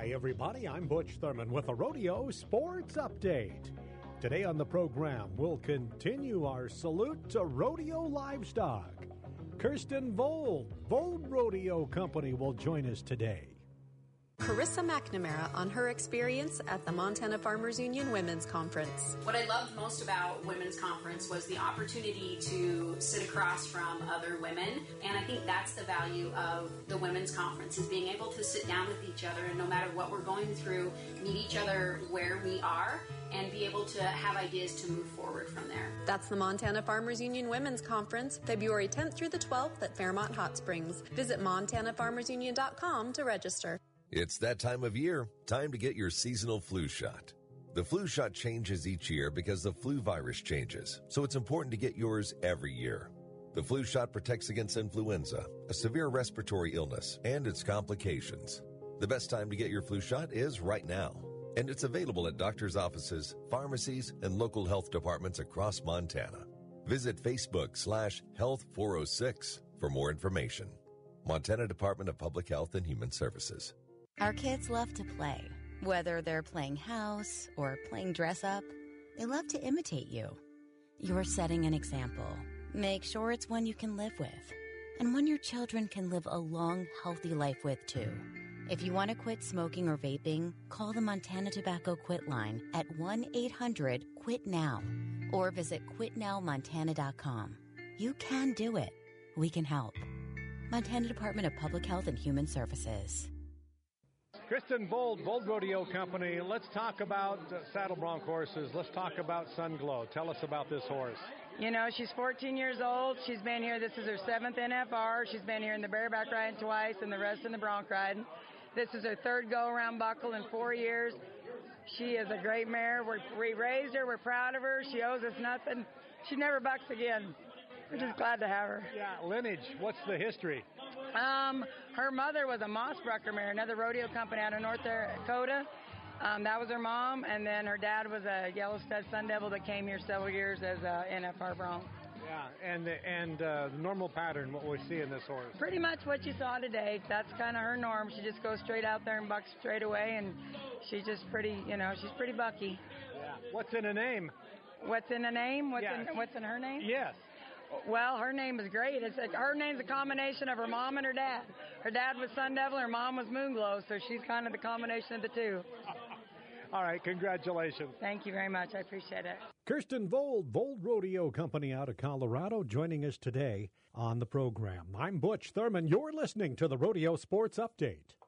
Hi, everybody. I'm Butch Thurman with a Rodeo Sports Update. Today on the program, we'll continue our salute to rodeo livestock. Kirsten Vold, Vold Rodeo Company, will join us today. Carissa McNamara on her experience at the Montana Farmers Union Women's Conference. What I loved most about Women's Conference was the opportunity to sit across from other women, and I think that's the value of the Women's Conference, is being able to sit down with each other and no matter what we're going through, meet each other where we are and be able to have ideas to move forward from there. That's the Montana Farmers Union Women's Conference, February 10th through the 12th at Fairmont Hot Springs. Visit MontanaFarmersUnion.com to register. It's that time of year, time to get your seasonal flu shot. The flu shot changes each year because the flu virus changes, so it's important to get yours every year. The flu shot protects against influenza, a severe respiratory illness, and its complications. The best time to get your flu shot is right now, and it's available at doctors' offices, pharmacies, and local health departments across Montana. Visit Facebook/Health406 for more information. Montana Department of Public Health and Human Services. Our kids love to play. Whether they're playing house or playing dress up, they love to imitate you. You're setting an example. Make sure it's one you can live with, and one your children can live a long, healthy life with, too. If you want to quit smoking or vaping, call the Montana Tobacco Quit line at 1-800-QUIT-NOW or visit quitnowmontana.com. You can do it. We can help. Montana Department of Public Health and Human Services. Kristen Vold, Vold Rodeo Company. Let's talk about saddle bronc horses. Let's talk about Sunglow. Tell us about this horse. You know, she's 14 years old. She's been here. This is her 7th NFR. She's been here in the bareback riding twice and the rest in the bronc riding. This is her 3rd go-around buckle in 4 years. She is a great mare. We raised her. We're proud of her. She owes us nothing. She never bucks again. We're just glad to have her. Yeah, lineage. What's the history? Her mother was a Mossbrucker mare, another rodeo company out of North Dakota. That was her mom, and then her dad was a Yellow Stud Sun Devil that came here several years as a NFR bronc. Yeah, and the normal pattern, what we see in this horse. Pretty much what you saw today. That's kind of her norm. She just goes straight out there and bucks straight away, and she's just pretty, she's pretty bucky. Yeah. What's in a name? What's in a name? Yes. What's in her name? Yes. Well, her name is great. Her name's a combination of her mom and her dad. Her dad was Sun Devil, her mom was Moonglow, so she's kind of the combination of the two. All right, congratulations. Thank you very much. I appreciate it. Kirsten Vold, Vold Rodeo Company out of Colorado, joining us today on the program. I'm Butch Thurman. You're listening to the Rodeo Sports Update.